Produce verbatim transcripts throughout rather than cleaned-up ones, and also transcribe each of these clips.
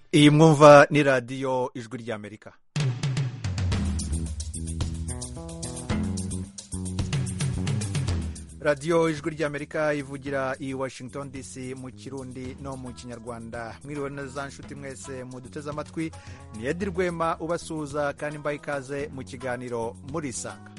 iyi mwumva ni radiyo ijwi ry'Amerika. radiyo ijwi ry'Amerika ivugira i Washington D C mu Kirundi no mu Kinyarwanda. Mwiriwe neza nshuti mwese muduteze amatwi, ni Edi Rwema ubasuhuza kandi mbaye ikaze mu kiganiro Murisanga.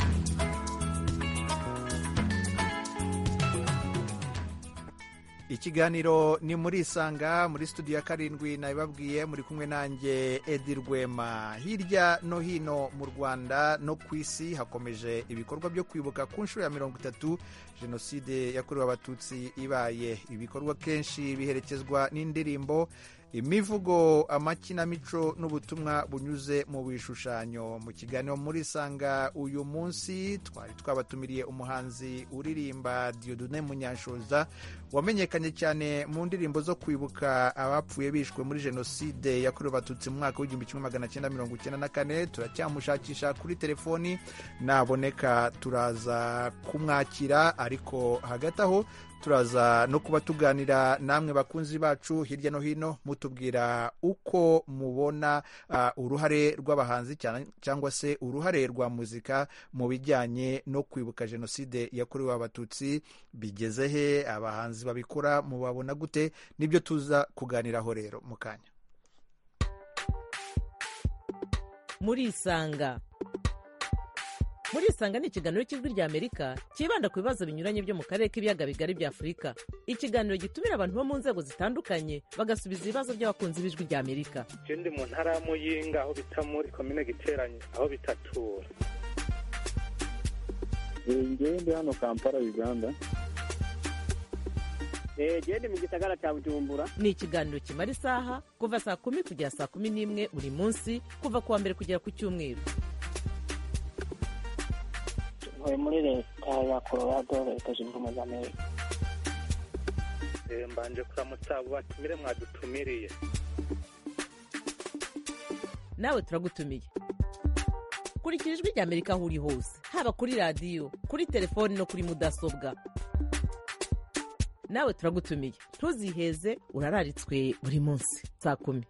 Ikiganiro ni Murisanga, muri studio ya karindwi nabibabwiye, muri kumwe nanjye Edi Rwema. Hirya no hino mu Rwanda no ku isi hakomeje ibikorwa byo kwibuka ku nshuro ya mirongo itatu Jenoside yakorewe Abatutsi ibaye. Ibikorwa kenshi biherekezwa n'indirimbo, imivugo, amakinamico n'ubutumwa bunyuze mu bishushanyo. Mu kiganiro Murisanga uyu munsi twari twabatumiriye umuhanzi uririmba Dieudonné Munyanshoza wamenyekanye cyane mu ndirimbo zo kwibuka abapfuye bishwe muri Jenoside yakorewe Abatutsi mu mwaka w'igihumbi kimwe magana cyenda mirongo icyenda na kane. Turacyamushakisha kuri telefoni, naboneka turaza kumwakira, ariko hagati aho turaza no kuba tuganira namwe bakunzi bacu hirya no hino, mutubwira uko mubona uh, uruhare rw'abahanzi cyangwa se uruhare rwa muzika mu bijyanye no kwibuka Jenoside yakorewe Abatutsi. Bigeze he? Abahanzi babikora mubabona gute? Nibyo tuza kuganiraho rero mu kanya. Murisanga. Murisanga ni ikiganiro cy'ijwi ry'Amerika kibanda ku bibazo binyuranye byo mu karere k'ibiyaga bigari bya Afurika. Ikiganiro gitumira abantu bo mu nzego zitandukanye bagasubiza ibibazo by'abakunzi b'ijwi ry'Amerika. Je ndi mu ntara ya Muyinga, aho bita muri komine Giteranye, aho bitatura. Ngewe ndi hano Kampala, Uganda. Eh, je ndi mu gisagara cya Bujumbura. Ni ikiganiro kimara isaha kuva saa kumi kugera saa kumi n'imwe buri munsi, kuva kuwa mbere kugera ku Cyumweru. Ntuye muri leta ya Colorado, leta zunze ubumwe za Amerika. Eh, mbanje kuramutsa abo batumire mwadutumiriye. Nawe turagutumiye. Kurikira ijwi ry'Amerika aho uri hose, haba kuri radiyo, kuri telefoni no kuri mudasobwa. Nawe turagutumiye, ntuziheze, urararitswe buri munsi saa kumi.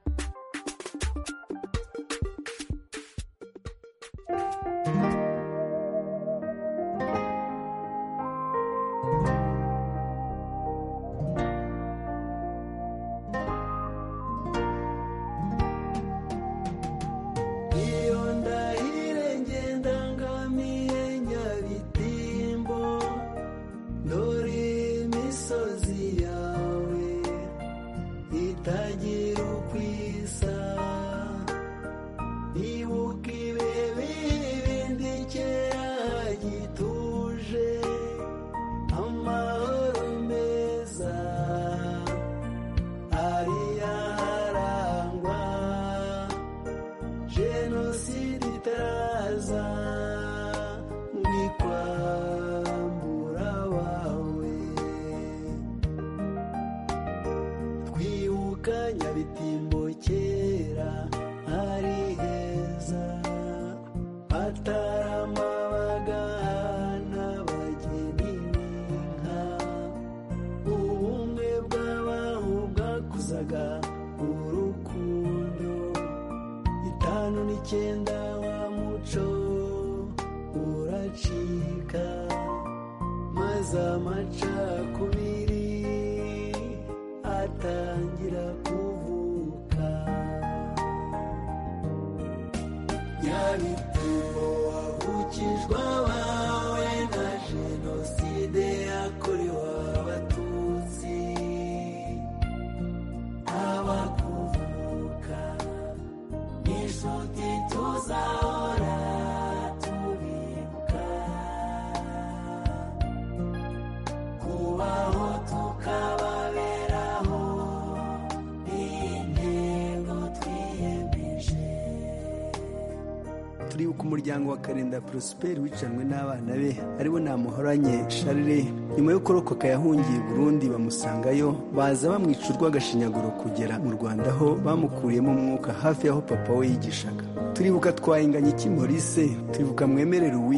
Umuryango wa Karinda Prosper wicanwe n'abana be aribo Namuhoranye Charles, nyuma yo kurokoka yahungiye i Burundi, bamusangayo baza bamwica urw'agashinyaguro kugera mu Rwanda aho bamukuriyemo umwuka hafi y'aho papa we yigishaga. Turibuka Twahinganye iki Maurice, turibuka Mwemere Louis,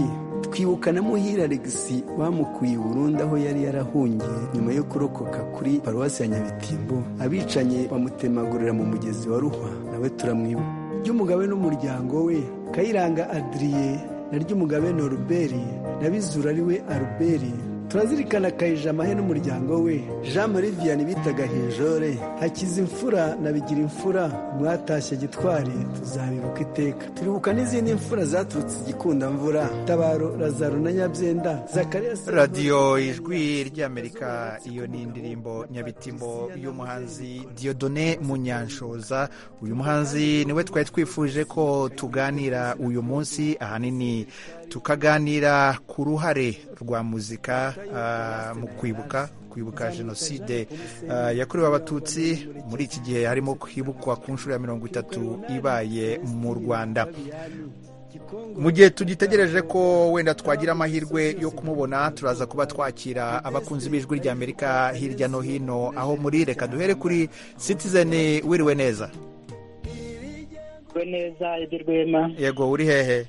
twibuka na Muhira Alexis bamukuye i Burundi aho yari yarahungiye nyuma yo kurokoka kuri paruwasi ya Nyabitimbo abicanye bamutemagurira mu mugezi wa Ruhwa nawe turamwibuka. Ry'umugabe n'umuryango we Kayiranga Adrien na Ry'umugabe Norbert na Bizura ari we Albert. Turazirikana Kayijamahe n'umuryango we Jean Marie Vianney bitaga Hejore, Hakizimfura na Bigirimfura mwatashye Gitwari tuzabibuka iteka. Turibuka n'izindi mfura zaturutse Gikundamvura, Tabaro, Lazaro na Nyabyenda, Zakaria. Radio Ijwi ry'Amerika, iyo ni indirimbo Nyabitimbo y'umuhanzi Dieudonné Munyanshoza. Uyu muhanzi niwe twari twifuje ko tuganira uyu munsi, ahanini tukaganira ku ruhare rwa muzika uh, mu kwibuka kwibuka jenoside uh, yakorewe abatutsi muri iki gihe harimo kwibukwa ku nshuro ya mirongo itatu ibaye mu Rwanda. Mu gihe tugitegereje ko wenda twagira amahirwe yo kumubona, turaza kuba twakira abakunzi b'Ijwi ry'Amerika hirya no hino aho muri. Reka duhere kuri Citizen. Wiriwe neza? we neza Edirwema. Yego, uri hehe?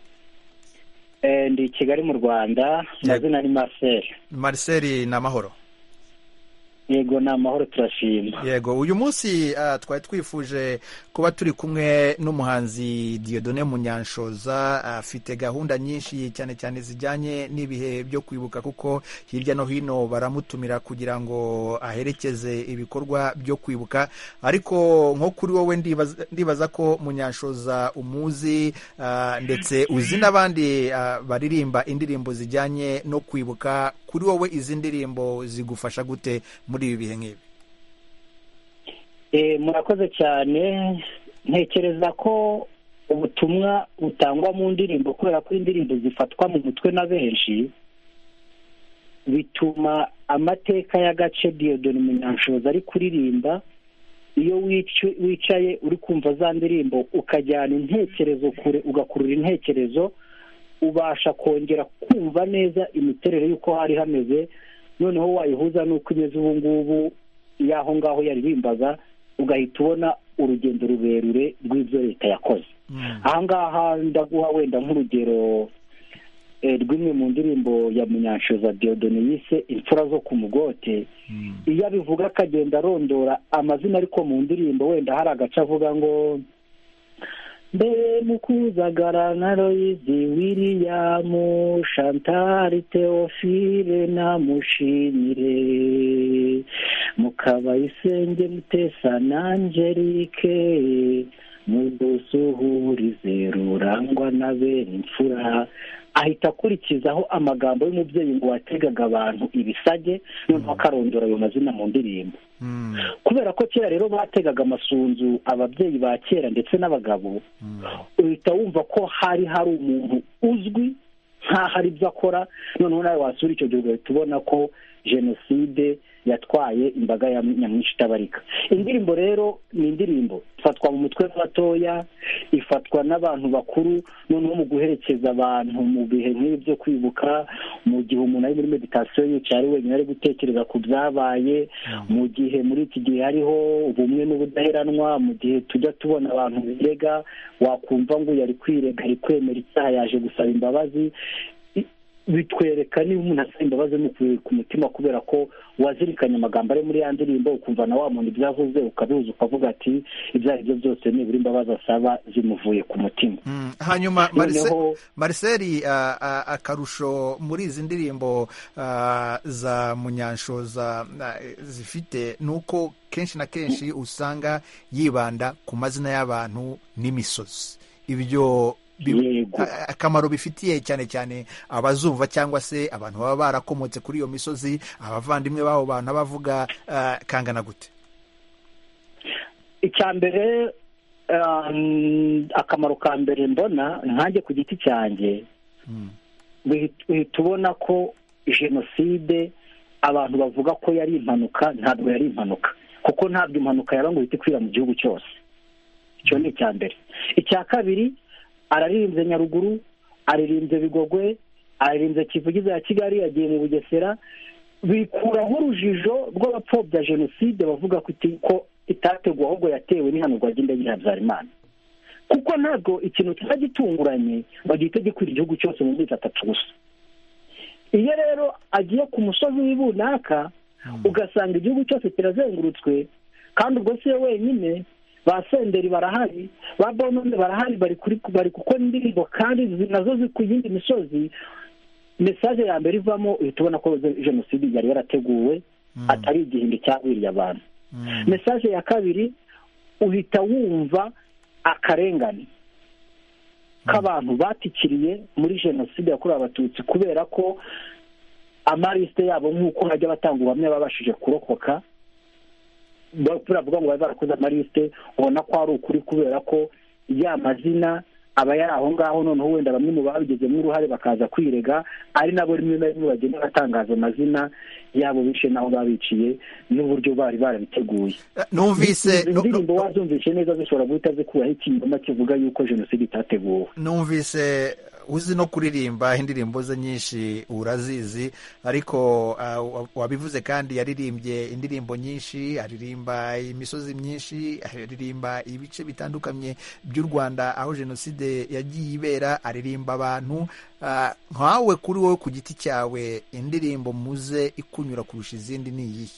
Ndi Kigali mu Rwanda. Mazina ni Marcel. Marcel, na mahoro? Yego, na mahoro turashima. Yego, uyu munsi uh, twari twifuje kuba turi kumwe n'umuhanzi Dieudonné Munyanshoza. Afite uh, gahunda nyinshi cyane cyane zijyanye n'ibihe byo kwibuka, kuko hirya no hino baramutumira kugira ngo aherekeze ibikorwa byo kwibuka. Ariko nko kuri wowe ndibaza, ndibaza ko Munyanshoza umuzi uh, ndetse uzi n'abandi uh, baririmba indirimbo zijyanye no kwibuka. Kuri wowe izi ndirimbo zigufasha gute muri ibi bihe nk'ibi? Eh, murakoze cyane. Ntekereza ko ubutumwa butangwa mu ndirimbo, kubera ko indirimbo zifatwa mu mutwe na benshi, bituma amateka y'agace Dieudonné Munyanshoza ari kuririmba, iyo wicaye uri kumva za ndirimbo ukajyana intekerezo kure, ugakurura intekerezo, ubasha kongera kumva neza imiterere y'uko hari hameze, noneho wayihuza n'uko imeze ubu ngubu y'aho ngaho yaririmbaga, ugahita ubona urugendo rurerure rw'ibyo leta yakoze. Mm. Aha ngaha ndaguha wenda nk'urugero eh, rw'imwe mu ndirimbo ya Munyanshoza Dieudonné yise Imfura zo ku Mugote. Mm. Iyo abivuga akagenda arondora amazina, ariko mu ndirimbo wenda hari agace avuga ngo Mbe Mukuzagara na Loyizi, William, Chantal, Theophile na Mushimire, Mukabayisenge, Mutesa na Angelique, Mudusuhurize Rurangwa na Benimfura. Ahita akurikizaho amagambo y'umubyeyi ngo wategaga abantu ibisage, noneho akarondora ayo mazina mu ndirimbo. Mm. Kubera ko kera rero bategaga amasunzu ababyeyi ba kera ndetse n'abagabo, mm. uhita wumva ko hari hari umuntu uzwi nka hari ibyo akora, noneho nawe wasura icyo gihe tubona ko jenoside yatwaye imbaga ya nyamwinshi itabarika. Indirimbo rero ni indirimbo ifatwa mu mutwe n'abatoya, ifatwa n'abantu bakuru, noneho mu guherekeza abantu mu bihe nk'ibi byo kwibuka, mu gihe umuntu ari muri meditation yicaye ari wenyine ari gutekereza ku byabaye, mu gihe muri iki gihe hariho ubumwe n'ubudaheranwa, mu gihe tujya tubona abantu birega, wakumva ngo yari kwirega, ari kwemera icyaha, yaje gusaba imbabazi. Bitwereka niba umuntu asaba imbabazi n'ukuri ku mutima, kubera ko wazirikanye amagambo ari muri ya ndirimbo, ukumva na wa muntu ibyo avuze ukabihuza ukavuga ati ibyo ari byo byose nibura imbabazi asaba zimuvuye ku mutima. Mm. Hanyuma Marcel, uh, uh, akarusho muri izi ndirimbo uh, za Munyanshoza uh, zifite nuko kenshi na kenshi usanga yibanda ku mazina y'abantu n'imisozi. Ibyo akamaro bifitiye cyane cyane abazumva cyangwa se abantu baba barakomotse kuri iyo misozi, abavandimwe babo bantu abavuga uh, kangana gute? Icya mbere, um, akamaro ka mbere mbona nkanjye ku giti cyanjye, mm. tubona ko jenoside abantu bavuga ko yari impanuka, ntabwo yari impanuka, kuko ntabwo impanuka yaba ngo ihite ikwira mu gihugu cyose. Icyo ni icya mbere. Icya kabiri, araririmbye Nyaruguru, aririmbye Bigogwe, aririmbye Kivugiza ya Kigali, yagiye mu Bugesera, bikuraho urujijo rw'abapfobya jenoside bavuga ko itateguwe ahubwo yatewe n'ihanurwa ry'indege ya Habyarimana. kuko ntabwo ikintu kiba gitunguranye bagihita gikwira igihugu cyose mu mezi atatu gusa. iyo rero agiye ku musozi w'ibunaka ugasanga igihugu cyose kirazengurutswe, kandi ubwo si we wenyine, ba Senderi barahari, ba Bonone barahari, bari kuri bari gukora indirimbo kandi nazo ziri ku yindi misozi, mesaje ya mbere ivamo uhita ubona ko jenoside yari yarateguwe atari igihimbi cyagwiriye abantu. Mesaje ya kabiri uhita wumva akarengane k'abantu batikiriye muri jenoside yakorewe abatutsi kubera ko amarisite yabo nk'uko hajya batanga ubuhamya babashije kurokoka, baravuga ngo bari barakoze amarisite, ubona ko ari ukuri kubera ko ya mazina aba yari aho ngaho, noneho wenda bamwe mu babigezemo uruhare bakaza kwirega, ari nabo rimwe na rimwe bagenda batangaza amazina yabo bishe n'aho babiciye n'uburyo bari barabiteguye. Numvise indirimbo wazumvishe neza zishobora guhita zikuraho ikinyoma kivuga yuko jenoside itateguwe. Numvise uzi no kuririmba, indirimbo ze nyinshi urazizi, ariko uh, wabivuze kandi yaririmbye indirimbo nyinshi, aririmba imisozi myinshi, aririmba ibice bitandukanye by'u Rwanda aho jenoside yagiye ibera, aririmba abantu. Uh, nkawe kuri wowe ku giti cyawe indirimbo muze ikunyura kurusha izindi ni iyihe?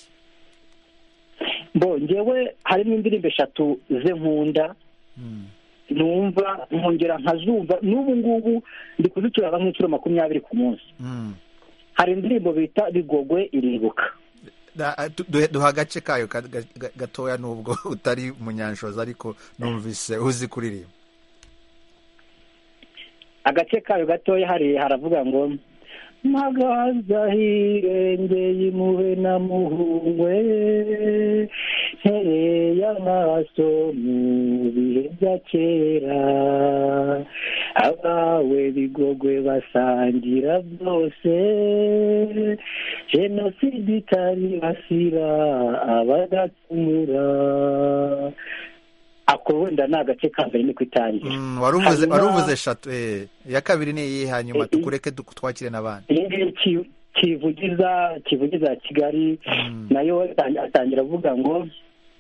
Bo njyewe harimo indirimbo eshatu ze nkunda hmm. numva nkongera nkazumva n'ubu ngubu ndi kuzituraba nk'inshuro makumyabiri ku munsi. mm. Hari indirimbo bita Bigogwe iribuka. Duha agace kayo gatoya nubwo utari munyanshoza, ariko numvise uzi kuririmba. Agace kayo gatoya hari haravuga ngo magaza hirengeye impuhwe na muhungwe, ntereye amaso mu bihe bya kera, abawe Bigogwe basangira byose, jenoside itari basira abadacumura. Ako wenda ni agace ka mbere niko itangira. Mm, waruvuze waruvuze eshatu. Eh, ya kabiri ni iyi, hanyuma tukureke twakire n'abandi. Iyi kivugiza kivugiza Kigali, mm. nayo atangira avuga ngo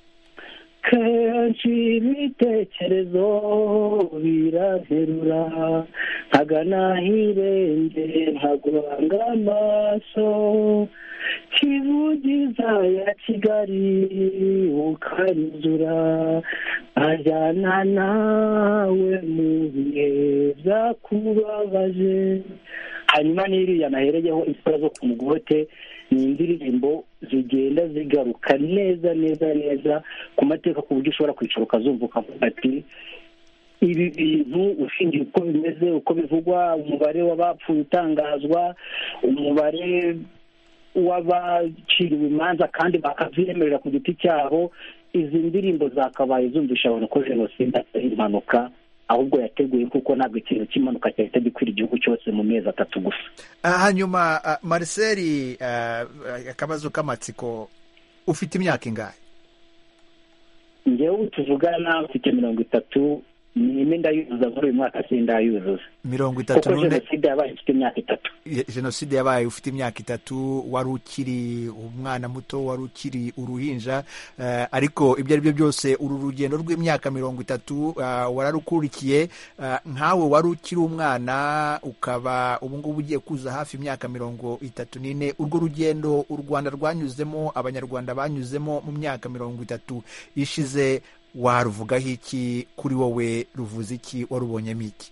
kenshi ibitekerezo biraherura, nkagana hirenge nkaguranga amaso, kivugiza ya Kigali ukanyuzura, ajyana nawe mu bihe byakubabaje. Hanyuma n'iriya nahereyeho imfura zo ku mugote, ni indirimbo zigenda zigaruka neza neza neza ku mateka, ku buryo ushobora kwicara ukazumva ukavuga ati ibi bintu ushingiye uko bimeze, uko bivugwa, umubare w'abapfuye utangazwa, umubare w'abaciriwe imanza kandi bakavyemerera ku giti cyabo, izi ndirimbo zakabaye zumvisha abantu ko jenoside atari impanuka ahubwo yateguye, kuko ntabwo ikintu cy'impanuka cyahita gikwira igihugu cyose mu mezi atatu gusa. Hanyuma uh, Marcel, uh, akabazo k'amatsiko, ufite imyaka ingahe? Njyewe tuvugana mfite mirongo itatu, nime ndayuzuza muri uyu mwaka sindayuzuza. Mirongo itatu none jenoside yabaye ufite imyaka itatu. Jenoside yabaye ufite imyaka itatu, wari ukiri umwana muto, wari ukiri uruhinja, uh, ariko ibyo ari byo byose uru rugendo rw'imyaka mirongo itatu uh, wararukurikiye. Uh, nkawe wari ukiri umwana ukaba ubu ngubu ugiye kuza hafi imyaka mirongo itatu n'ine. Urwo rugendo u Rwanda rwanyuzemo, abanyarwanda banyuzemo mu myaka mirongo itatu ishize, waruvugaho iki? Kuri wowe ruvuze iki? warubonyemo iki?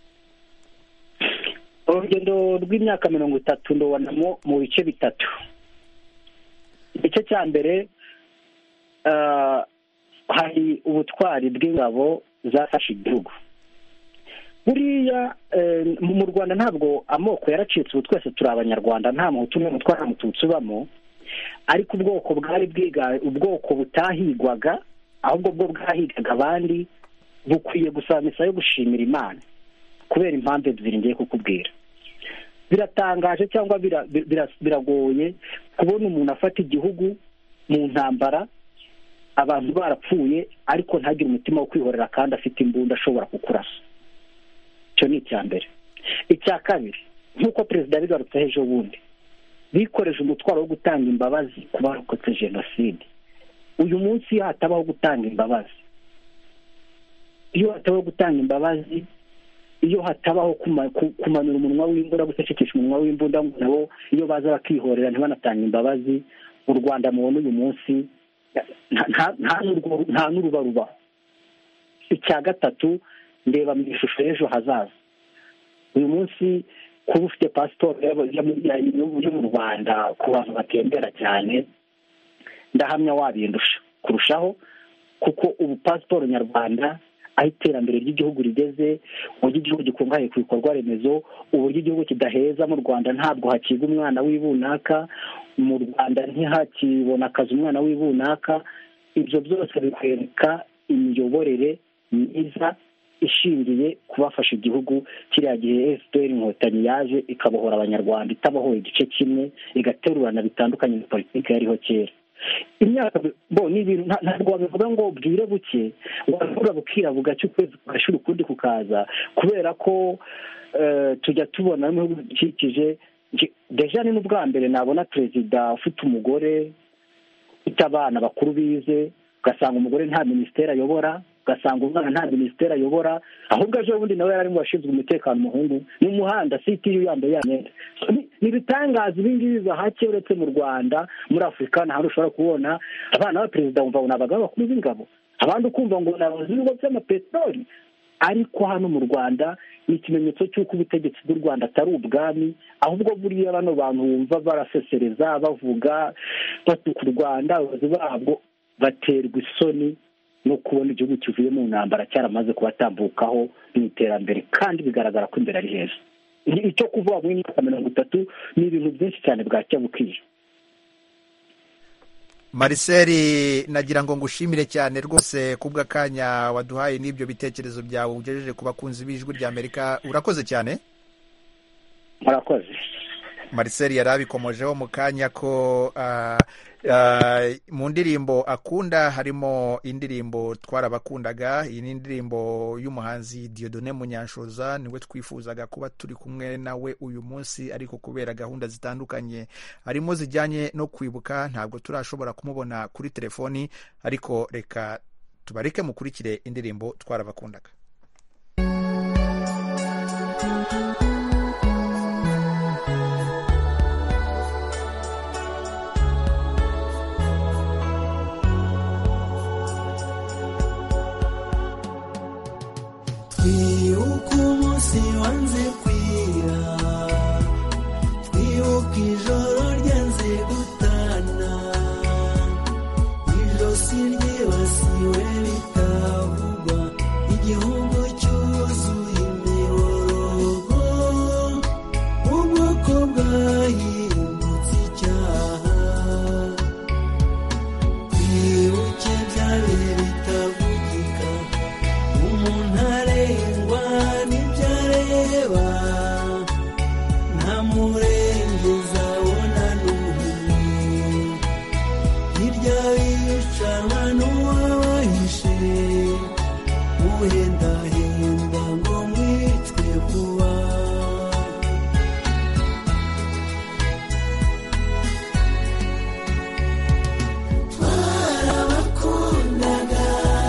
Urugendo rw'imyaka mirongo itatu ndobonamo mu bice bitatu. Igice cya mbere uh, hari ubutwari bw'ingabo zafashe igihugu. Buriya uh, mu Rwanda ntabwo amoko yaracitse, ubu twese turi abanyarwanda, nta muhutu n'umutwa nta mututsi ubamo, ariko ubwoko bwari bwiga, ubwoko butahigwaga ahubwo bwo bwahigaga abandi, bukwiye gusaba misa yo gushimira Imana kubera impamvu ebyiri ngiye kukubwira. Biratangaje cyangwa biragoye kubona umuntu afata igihugu mu ntambara, abantu barapfuye, ariko ntagire umutima wo kwihorera kandi afite imbunda ashobora kukurasa. Icyo ni icya mbere. Icya kabiri, nk'uko perezida bigarutse ejo bundi, bikoreje umutwaro wo gutanga imbabazi ku barokotse jenoside. Uyu munsi hatabaho gutanga imbabazi, iyo hatabaho gutanga imbabazi, iyo hatabaho kumanura umunwa w'imbunda, gucecekesha umunwa w'imbunda ngo nabo iyo baza bakihorera ntibanatange imbabazi, u Rwanda mubona uyu munsi nta n'urubaruba. Icya gatatu, ndeba mu ishusho y'ejo hazaza. Uyu munsi kuba ufite pasiporo yo mu Rwanda ku bantu batembera cyane, ndahamya wabindusha kurushaho, kuko ubu pasiporo nyarwanda aho iterambere ry'igihugu rigeze, uburyo igihugu gikungahaye ku bikorwa remezo, uburyo igihugu kidaheza, mu Rwanda ntabwo hakiga umwana w'ibunaka, mu Rwanda ntihakibona akazi umwana w'ibunaka. Ibyo byose bikwereka imiyoborere myiza ishingiye kubafasha igihugu. Kiriya gihe F P R inkotanyi yaje ikabohora abanyarwanda, itabohoye igice kimwe, igaterurana bitandukanye na politiki yariho kera. Imyaka bo ni ibintu ntabwo wabivuga ngo bwire buke, wavuga bukira bugacya ukwezi kugashira ukundi kukaza, kubera ko tujya tubona mu bihugu bikikije. Deja ni n'ubwa mbere nabona perezida ufite umugore ufite abana bakuru bize, ugasanga umugore nta minisiteri ayobora, ugasanga umwana nta minisiteri ayobora, ahubwo ejo bundi nawe yari mu bashinzwe umutekano umuhungu mu muhanda, sitiyu yambaye ya myenda. Ni ibitangaza ibi ngibi biba hake, uretse mu Rwanda, muri Afurika nta hantu ushobora kubona abana ba perezida wumva ngo ni abagabo bakuru b'ingabo, abandi ukumva ngo ni abayobozi b'ibigo by'amapeteroli. Ariko hano mu Rwanda ni ikimenyetso cy'uko ubutegetsi bw'u Rwanda atari ubwami, ahubwo buriya bano bantu bumva barasesereza, bavuga batuka u Rwanda, abayobozi babwo baterwa isoni no kubona igihugu kivuye mu ntambara cyaramaze kubatambukaho mu iterambere, kandi bigaragara ko imbere ari heza. Icyo kuvuga mu myaka mirongo itatu ni ibintu byinshi cyane bwacya bukije. Marcel, nagira ngo ngushimire cyane rwose kubw'akanya waduhaye n'ibyo bitekerezo byawe ugejeje ku bakunzi b'Ijwi ry'Amerika. Urakoze cyane. Murakoze. Marcel yari abikomojeho mu kanya ko uh, uh, mu ndirimbo akunda harimo indirimbo twarabakundaga. Iyi ni indirimbo y'umuhanzi Dieudonné Munyanshoza, niwe twifuzaga kuba turi kumwe nawe uyu munsi, ariko kubera gahunda zitandukanye harimo zijyanye no kwibuka ntabwo turashobora kumubona kuri telefoni, ariko reka tubareke mukurikire indirimbo twarabakundaga. Twibuka umunsi wanze kwira, twibuka ijoro ryanze gutana, ijosi ryibasiwe bitavugwa, igihugu cyuzuye imiborogo, ubwoko bwahindutse icyaha. Twibuke byabihe bitavugika, umuntu arengwa n'ibyo areba, nta murengeza abona n'umwe, hirya bicanwa n'uwabahishe, uhendahenda ngo mwicwe vuba. Twarabakundaga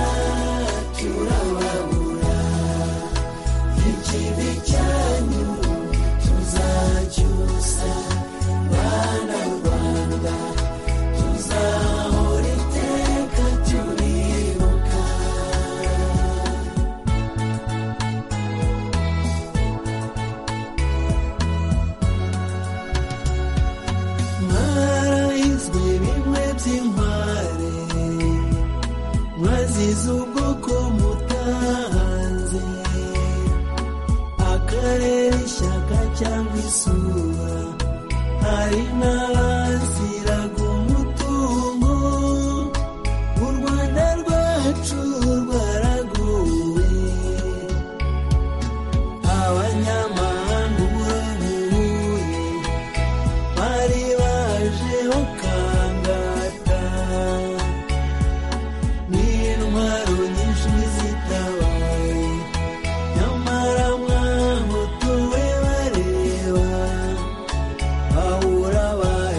turababura, ikibi cyanyu tuzacyusa, bana Rwanda tuzahora iteka turibuka. Mwarahizwe bimwe by'inkware, mwazize ubwoko mutahanze, akarere ishyaka cyangwa isura, hari n'abaziraga umutungo, u Rwanda rwacu rwaraguwe, abanyamahanga uburabuye bari baje bakangata, n'intwaro nyinshi zitabaye, nyamara mwahotowe bareba, bahura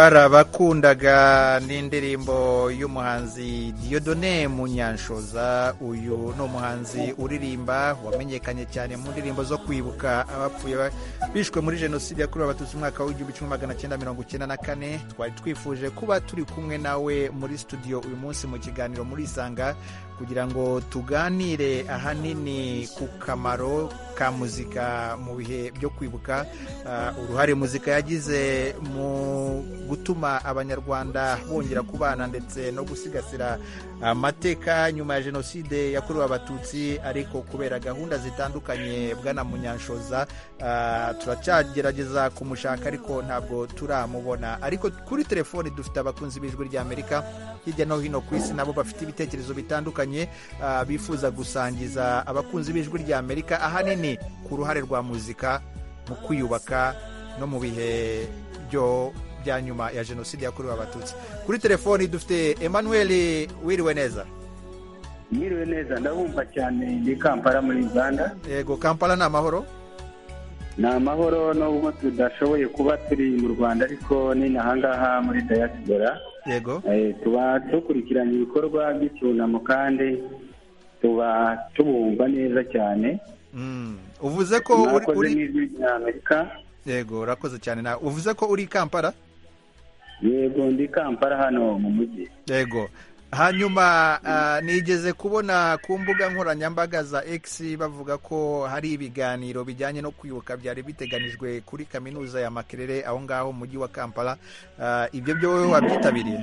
twarabakundaga n'indirimbo y'umuhanzi Dieudonné Munyanshoza. uyu ni umuhanzi uririmba wamenyekanye cyane mu ndirimbo zo kwibuka abapfuye bishwe muri jenoside yakorewe abatutsi mu mwaka w'igihumbi kimwe magana cyenda mirongo icyenda na kane. twari twifuje kuba turi kumwe nawe muri studio uyu munsi mu kiganiro muri Isanga kugira ngo tuganire ahanini ku kamaro ka muzika mu bihe byo kwibuka, uh, uruhare muzika yagize mu gutuma abanyarwanda bongera kubana ndetse no gusigasira amateka nyuma ya jenoside yakorewe abatutsi. Ariko kubera gahunda zitandukanye bwana Munyanshoza, uh, turacyagerageza kumushaka ariko ntabwo turamubona. Ariko kuri telefoni dufite abakunzi b'ijwi rya Amerika hirya no hino ku isi, nabo bafite ibitekerezo bitandukanye uh, bifuza gusangiza abakunzi b'ijwi rya Amerika ahanini ku ruhare rwa muzika mu kwiyubaka no mu bihe byo bya nyuma ya jenoside yakorewe abatutsi. Kuri telefoni dufite Emmanuel. Wiriwe neza? Mwiriwe neza, ndabumva cyane. Ndi Kampala muri Uganda. Yego, Kampala ni amahoro? Ni amahoro, nubwo tudashoboye kuba turi mu Rwanda ariko ni nahangaha muri diaspora. Yego. Eh, tuba dukurikiranye ibikorwa by'icyunamo kandi tuba tubumva neza cyane. Mm. Uvuze ko uri uri n'ijwi rya Amerika. Yego, urakoze cyane. Na uvuze ko uri Kampala? Yego, ndi Kampala hano mu mujyi. Yego. Hanyuma uh, nigeze kubona ku mbuga nkoranyambaga za X bavuga ko hari ibiganiro bijyanye no kwibuka byari biteganijwe kuri kaminuza ya Makerere aho ngaho mu mujyi wa Kampala. Uh, ibyo byo wowe wabyitabiriye?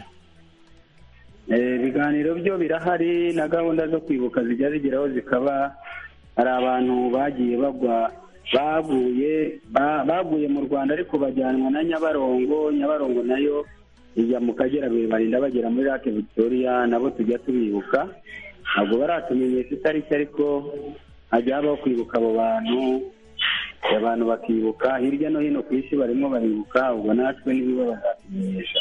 Eh, ibiganiro byo birahari na gahunda zo kwibuka zijya zigeraho zikaba hari abantu bagiye bagwa baguye baguye mu Rwanda ariko bajyanwa na Nyabarongo. Nyabarongo nayo ijya mu Kagera barinda bagera muri Lake Victoria, nabo tujya tubibuka. Ntabwo baratumenyesha itariki ariko hajya habaho kwibuka abo bantu, abantu bakibuka hirya no hino ku isi barimo baribuka. Ubwo natwe nibo bazatumenyesha.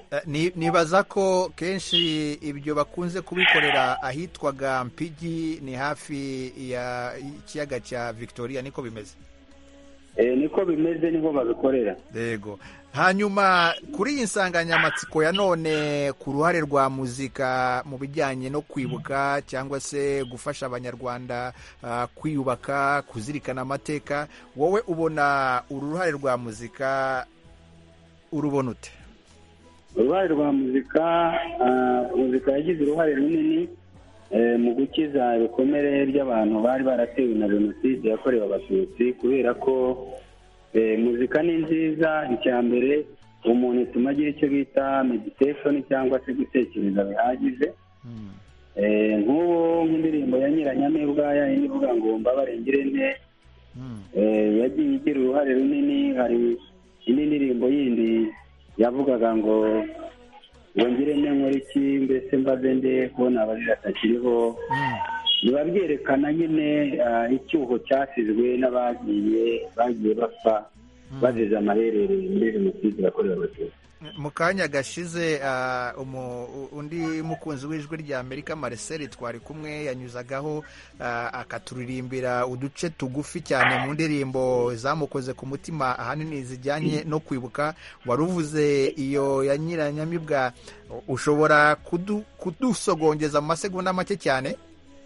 Nibaza ko kenshi ibyo bakunze kubikorera ahitwaga Mpigi, ni hafi ya ikiyaga cya Victoria, niko bimeze? Eh, niko bimeze, niho babikorera. Yego. Hanyuma kuri iyi nsanganyamatsiko ya none ku ruhare rwa muzika mu bijyanye no kwibuka cyangwa se gufasha abanyarwanda uh, kwiyubaka, kuzirikana amateka, wowe ubona uru ruhare rwa muzika urubona ute? Uruhare rwa muzika, uh, muzika yagize uruhare runini eh, mu gukiza ibikomere by'abantu bari baratewe na jenoside yakorewe abatutsi, kubera ko Eh, muzika ni nziza. Icya mbere umuntu ituma agira icyo bita meditation cyangwa se gutekereza bihagije. mm. eh, nk'ubu nk'indirimbo ya Nyiranyamibwa yindi ivuga ngo mbabarengire nte, mm. eh, yagiye igira uruhare runini. Hari indi ndirimbo yindi yavugaga ngo ngo ngire nte nkora iki, mbese mbaze nde kubona abarira atakiriho. mm. biba byerekana nyine uh, icyuho cyasizwe n'abagiye bagiye bapfa mm. bazize amaherere muri jenoside yakorewe abatutsi. Mu kanya gashize uh, umu, undi mukunzi w'ijwi rya Amerika Marcel twari kumwe yanyuzagaho uh, akaturirimbira uduce tugufi cyane mu ndirimbo zamukoze ku mutima ahanini zijyanye no kwibuka. Waruvuze iyo ya Nyiranyamibwa, ushobora kudu, kudusogongeza mu masegonda make cyane?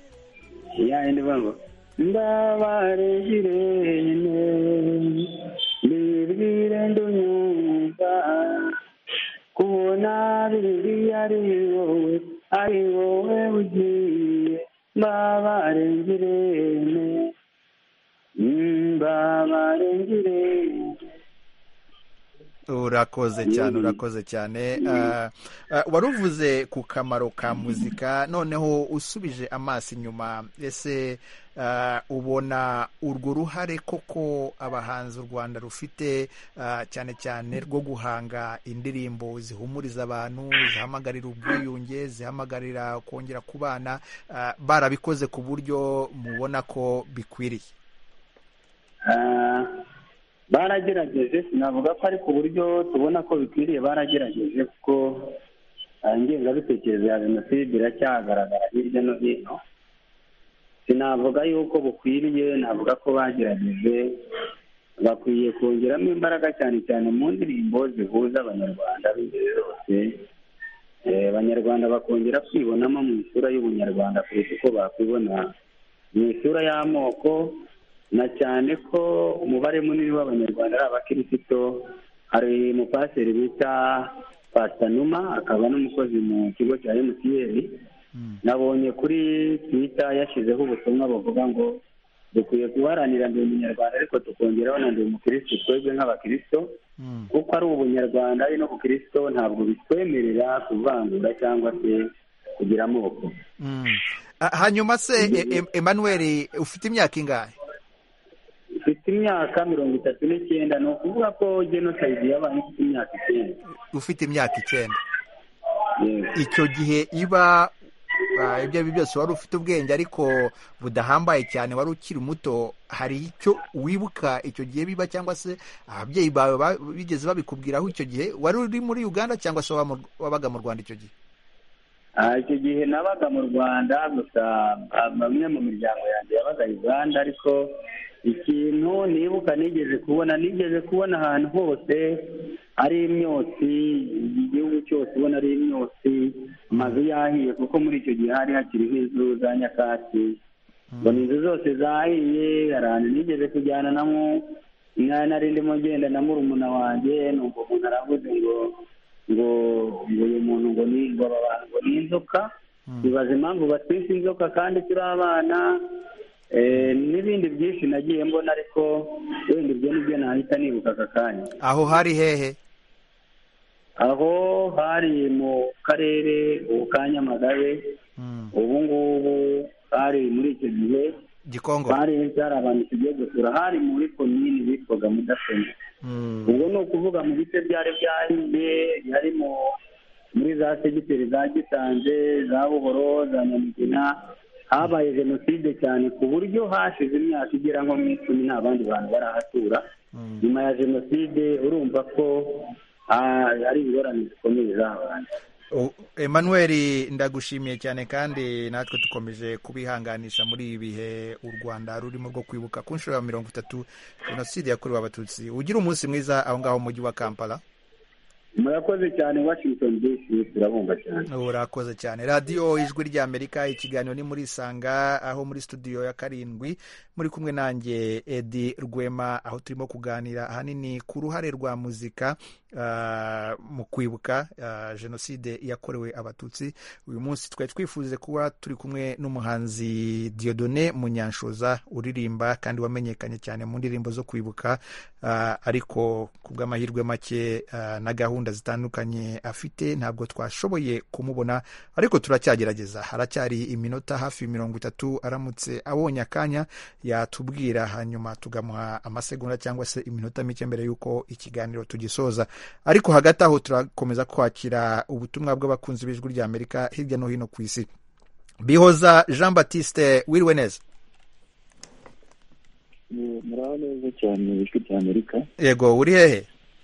Ya indi bango ndabarengirene libwire ndunyumva kubona biri ari wowe ari wowe ugiye mbabarengirene mbabarengirene. Urakoze cyane, urakoze cyane. Uh, uh, waruvuze ku kamaro ka muzika, noneho usubije amaso inyuma, ese uh, ubona urwo ruhare koko abahanzi u Rwanda rufite uh, cyane cyane rwo guhanga indirimbo zihumuriza abantu, zihamagarira ubwiyunge, zihamagarira kongera kubana, uh, barabikoze ku buryo mubona ko bikwiriye? Uh... baragerageje, sinavuga ko ari ku buryo tubona ko bikwiriye. Baragerageje kuko ingengabitekerezo ya jenoside iracyagaragara hirya no hino. Sinavuga yuko bukwiriye, navuga ko bagerageje bakwiye kongeramo imbaraga cyane cyane mu ndirimbo zihuza abanyarwanda b'ingeri zose. Abanyarwanda bakongera kwibonamo mu isura y'ubunyarwanda kuruta uko bakwibona mu isura y'amoko, na cyane ko umubare munini w'abanyarwanda ari abakirisito. Hari umupasiteri bita Pastor Numa, akaba n'umukozi mu kigo cya M T N. Nabonye kuri Twitter yashyizeho ubutumwa buvuga ngo dukwiye guharanira ndi umunyarwanda ariko tukongeraho na ndi umukristo, twebwe nk'abakristo, kuko ari ubunyarwanda ari no bukristo ntabwo bitwemerera kuvangura cyangwa se kugira amoko. Hanyuma se Emmanuel, ufite imyaka ingahe? Ufite imyaka mirongo itatu n'icyenda. Ni ukuvuga ko genocide yabaye ifite imyaka icyenda. Ufite imyaka icyenda. Icyo gihe iba ibyo ari byose wari ufite ubwenge ariko budahambaye cyane, wari ukiri muto, hari icyo wibuka icyo gihe biba, cyangwa se ababyeyi bawe bigeze babikubwiraho icyo gihe? Wari uri muri Uganda cyangwa se wabaga mu Rwanda icyo gihe? Icyo gihe nabaga mu Rwanda, gusa bamwe mu miryango yanjye yabaga Uganda. Ariko ikintu nibuka nigeze kubona nigeze kubona ahantu hose ari imyotsi, igihugu cyose ubona ari imyotsi, amazu yahiye, kuko muri icyo gihe hari hakiriho inzu za nyakatsi. Mbona inzu zose zahiye. Ahantu nigeze kujyana namo nari ndimo ngenda na murumuna wanjye, numva umuntu aravuze ngo ngo ngo uyu muntu ngo ni ngo abantu ngo ni inzoka. Bibaza impamvu batwise inzoka kandi turi abana. N'ibindi byinshi nagiye mbona, ariko wenda ibyo nibyo nahita nibuka aka kanya. Aho hari hehe? Aho hari mu karere ka Nyamagabe. Ubu ngubu hari muri icyo gihe Gikongo, hari abantu tugiye gusura, hari muri komini bitwaga Mudasoni. Ubwo ni ukuvuga mu bice byari byahiye, yari muri za segiteri za Gisanze, za Buhoro, za Nyamugina. Habaye jenoside cyane ku buryo hashize imyaka igera nko mu icumi nta bandi bantu barahatura. Nyuma ya jenoside urumva ko ari ingorane zikomeye zahabaye. Emmanuel, ndagushimiye cyane kandi natwe dukomeje kubihanganisha muri ibi bihe u Rwanda rurimo rwo kwibuka ku nshuro ya mirongo itatu jenoside yakorewe Abatutsi. Ugira umunsi mwiza aho ngaho mu mujyi wa Kampala. Murakoze cyane. Washington D C turabumva cyane. Urakoze cyane. Radiyo Ijwi ry'Amerika, ikiganiro ni muri Isanga, aho muri studio ya karindwi muri kumwe nanjye Edi Rwema, aho turimo kuganira ahanini ku ruhare rwa muzika uh, mu kwibuka uh, jenoside yakorewe Abatutsi. Uyu munsi twari twifuje kuba turi kumwe n'umuhanzi Dieudonné Munyanshoza uririmba kandi wamenyekanye cyane mu ndirimbo zo kwibuka, uh, ariko ku bw'amahirwe make uh, na gahunda zitandukanye afite ntabwo twashoboye kumubona, ariko turacyagerageza. Haracyari iminota hafi mirongo itatu, aramutse abonye akanya yatubwira, hanyuma tugamuha amasegonda cyangwa se iminota mike mbere y'uko ikiganiro tugisoza. Ariko hagati aho turakomeza kwakira ubutumwa bw'abakunzi b'Ijwi ry'Amerika hirya no hino ku isi. Bihoza Jean Baptiste, wiriwe neza? Muraho neza cyane Ijwi ry'Amerika. Yego, uri hehe?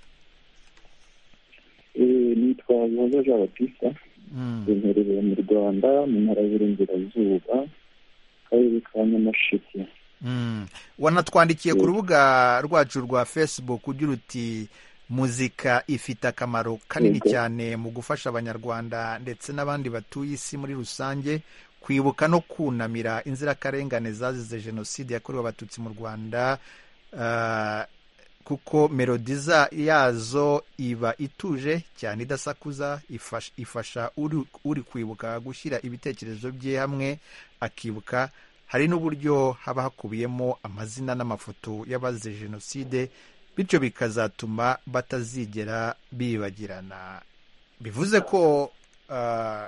Nitwa Bihoza Jean Baptiste, mperereye mu Rwanda mu ntara y'Iburengerazuba, akarere ka Nyamasheke. Wanatwandikiye ku rubuga rwacu rwa Facebook ugira uti muzika ifite akamaro kanini cyane mu gufasha abanyarwanda ndetse n'abandi batuye isi muri rusange kwibuka no kunamira inzirakarengane zazize jenoside yakorewe Abatutsi mu Rwanda, uh, kuko melodiza yazo iba ituje cyane, idasakuza, ifasha, ifasha uri, uri kwibuka gushyira ibitekerezo bye hamwe akibuka. Hari n'uburyo haba hakubiyemo amazina n'amafoto y'abazize jenoside, bityo bikazatuma batazigera bibagirana. Bivuze ko uh,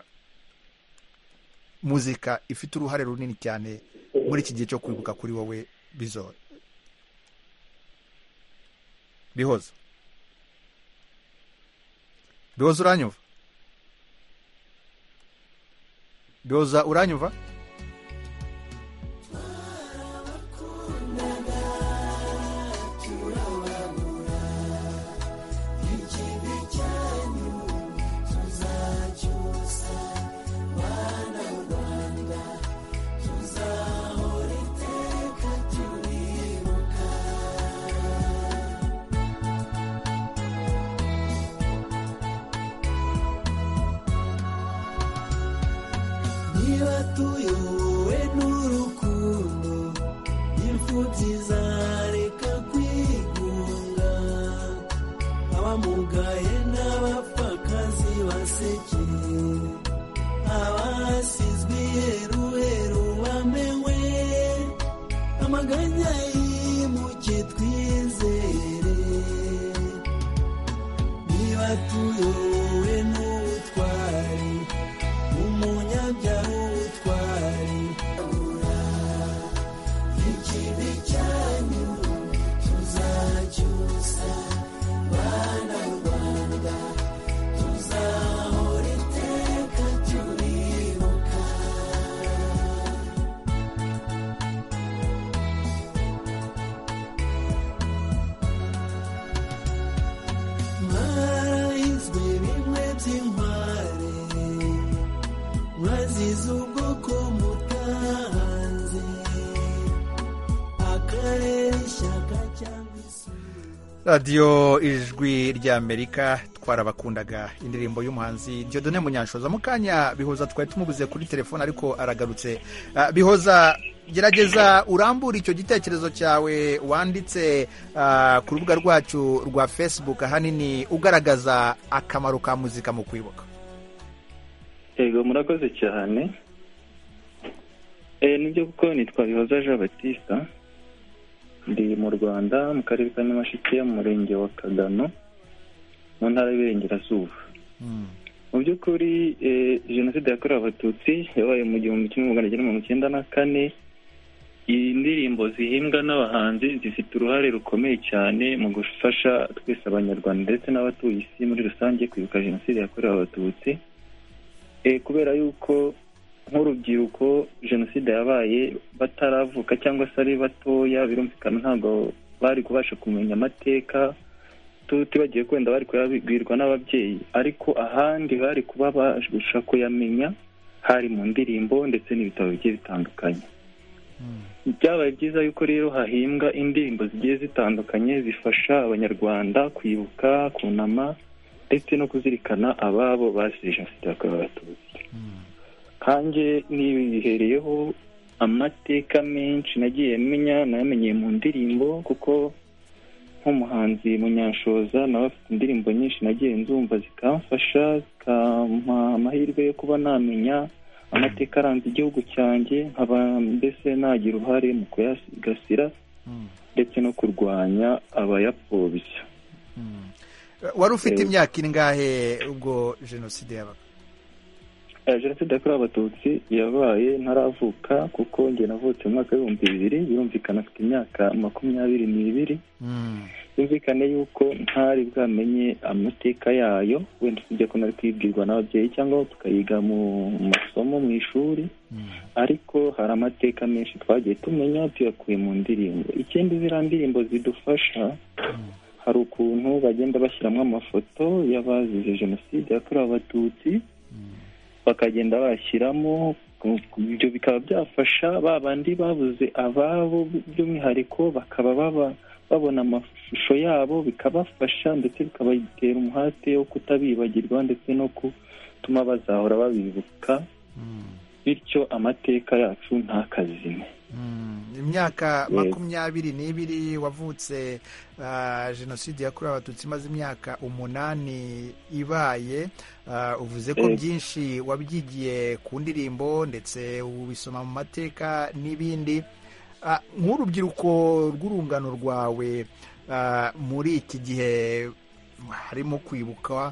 muzika ifite uruhare runini cyane muri iki gihe cyo kwibuka kuri wowe Bizoza. Bihoza Bihoza uranyumva? Bihoza uranyumva? tuyobowe n'urukundo imfubyi zareka kwigunga abamugaye n'abapfakazi basekeye abasizwe iheruheru bamenwe amaganya yimuke twizere niba tuyobowe n'ubutwari umunyabyaha ubutwari ikibi cyanyu tuzacyusa bana rwanda tuzahora iteka turibuka mwarahizwe bimwe by'inkware mwazize ubwoko mutahanze akarere ishyaka cyangwa isura radiyo ijwi ry'amerika twarabakundaga indirimbo y'umuhanzi Dieudonné Munyanshoza mu kanya Bihoza twari tumubuze kuri telefone ariko aragarutse. Uh, Bihoza gerageza urambura icyo gitekerezo cyawe wanditse uh, ku rubuga rwacu rwa Facebook ahanini ugaragaza akamaro ka muzika mu kwibuka. Ego murakoze cyane. Eh nibyo kuko nitwa Bihoza Jean Baptiste ndi mu Rwanda mu karere ka Nyamasheke mu murenge wa Kagano mu ntara y'Iburengerazuba. Mm. Mu by'ukuri eh, jenoside yakorewe abatutsi yabaye mu gihumbi kimwe magana cyenda mirongo icyenda na kane. Indirimbo zihimbwa n'abahanzi zifite uruhare rukomeye cyane mu gufasha twese abanyarwanda ndetse n'abatuye isi muri rusange kwibuka jenoside yakorewe abatutsi. Eh kubera yuko nk'urubyiruko jenoside yabaye bataravuka cyangwa se ari batoya birumvikana ntabwo bari kubasha kumenya amateka tutibagiye kwenda bari kuyabwirwa n'ababyeyi ariko ahandi bari kuba babasha kuyamenya hari mu ndirimbo ndetse n'ibitabo bigiye bitandukanye. Byabaye byiza yuko rero hahimbwa indirimbo zigiye zitandukanye zifasha abanyarwanda kwibuka kunama ndetse no kuzirikana ababo bazize jenoside yakorewe abatutsi. Kanjye nibihereyeho amateka menshi nagiye menya namenyeye mu ndirimbo kuko nk'umuhanzi Munyanshoza nawe afite indirimbo nyinshi nagiye nzumva zikamfasha zikampa amahirwe yo kuba namenya amateka aranze igihugu cyanjye nkaba mbese nagira uruhare mu kuyasigasira ndetse no kurwanya abayapfobya. Wari ufite imyaka ingahe ubwo jenoside yabaga? Jenoside yakorewe abatutsi yabaye ntaravuka kuko njye navutse mu mwaka w'ibihumbi bibiri birumvikana afite imyaka makumyabiri n'ibiri. Birumvikane yuko ntari bwamenye amateka yayo wenda usibye ko nari kwibwirwa n'ababyeyi cyangwa tukayiga mu masomo mu ishuri ariko hari amateka menshi twagiye tumenya tuyakuye mu ndirimbo. Ikindi ziriya ndirimbo zidufasha hari ukuntu bagenda bashyiramo amafoto y'abazize jenoside yakorewe abatutsi bakagenda bashyiramo ibyo bikaba byafasha ba bandi babuze ababo by'umwihariko bakaba baba babona amashusho yabo bikabafasha ndetse bikabatera umuhate wo kutabibagirwa ndetse no gutuma bazahora babibuka bityo amateka yacu ntakazime. Imyaka makumyabiri n'ibiri wavutse jenoside yakorewe abatutsi imaze imyaka umunani ibaye. Uvuze ko byinshi wabyigiye ku ndirimbo ndetse ubisoma mu mateka n'ibindi. Nk'urubyiruko rw'urungano rwawe muri iki gihe harimo kwibuka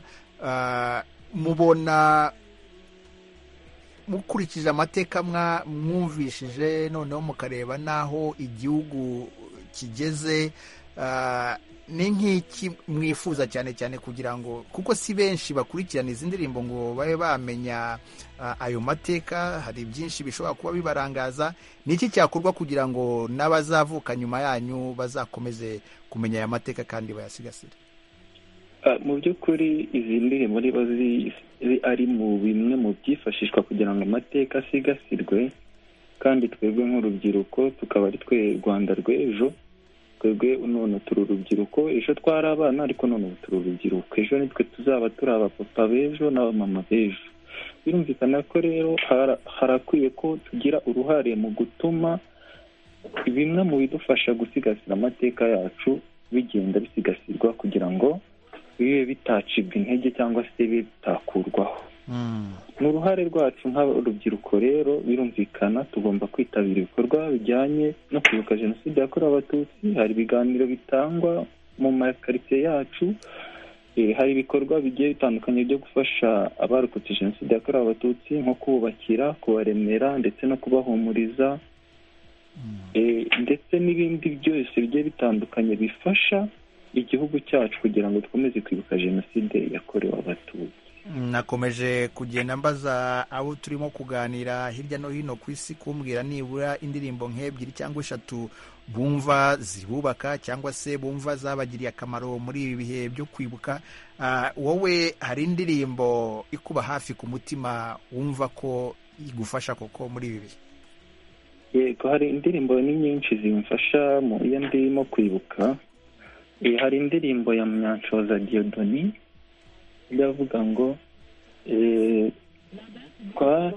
mubona mukurikije amateka mwumvishije noneho mukareba n'aho igihugu kigeze ni nk'iki mwifuza cyane cyane kugira ngo kuko si benshi bakurikirana izi ndirimbo ngo babe bamenya ayo mateka hari byinshi bishobora kuba bibarangaza ni iki cyakorwa kugira ngo n'abazavuka nyuma yanyu bazakomeze kumenya aya mateka kandi bayasigasire? Mu by'ukuri izi ndirimbo niba ari mu bimwe mu byifashishwa kugira ngo amateka asigasirwe kandi twebwe nk'urubyiruko tukaba ari twe Rwanda rw'ejo. Twebwe none turi urubyiruko ejo twari abana ariko none turi urubyiruko ejo nitwe tuzaba turi abapapa b'ejo n'abamama b'ejo. birumvikana ko rero harakwiye ko tugira uruhare mu gutuma bimwe mu bidufasha gusigasira amateka yacu bigenda bisigasirwa kugira ngo bibe bitacibwa intege cyangwa se bibe bitakurwaho. ni uruhare rwacu nk'urubyiruko rero birumvikana tugomba kwitabira ibikorwa bijyanye no kwibuka jenoside yakorewe abatutsi. Hari ibiganiro bitangwa mu makaritsiye yacu, hari ibikorwa bigiye bitandukanye byo gufasha abarokotse jenoside yakorewe abatutsi nko kububakira, kubaremera ndetse no kubahumuriza, ndetse n'ibindi byose bigiye bitandukanye bifasha igihugu cyacu kugira ngo dukomeze kwibuka jenoside yakorewe abatutsi. nakomeje kugenda mbaza abo turimo kuganira hirya no hino ku isi kumbwira nibura indirimbo nk'ebyiri cyangwa eshatu bumva zibubaka cyangwa se bumva zabagiriye akamaro muri ibi bihe byo kwibuka. wowe hari indirimbo ikuba hafi ku mutima wumva ko igufasha koko muri ibi bihe? Yego, hari indirimbo ni nyinshi zimfasha mu iyo ndimo kwibuka. Hari indirimbo ya Munyanshoza Dieudonné iravuga ngo kwa